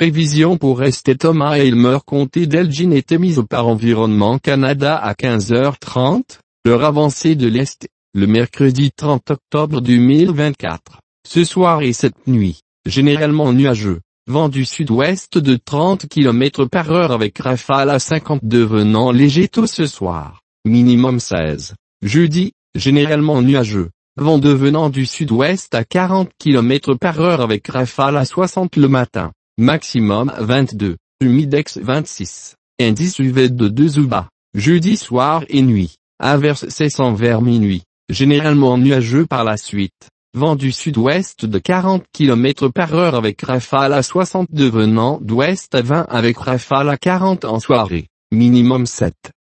Prévision pour Est Thomas Aylmer comté d'Elgin est émise par Environnement Canada à 15h30, l'heure avancée de l'Est, le mercredi 30 octobre 2024. Ce soir et cette nuit, généralement nuageux, vent du sud-ouest de 30 km/h avec rafale à 50 devenant léger tôt ce soir, minimum 16. Jeudi, généralement nuageux, vent devenant du sud-ouest à 40 km/h avec rafale à 60 le matin, maximum 22, humidex 26, indice UV de 2 ou bas. Jeudi soir et nuit, averse cessant vers minuit, généralement nuageux par la suite. Vent du sud-ouest de 40 km/h avec rafale à 60 devenant d'ouest à 20 avec rafale à 40 en soirée, minimum 7.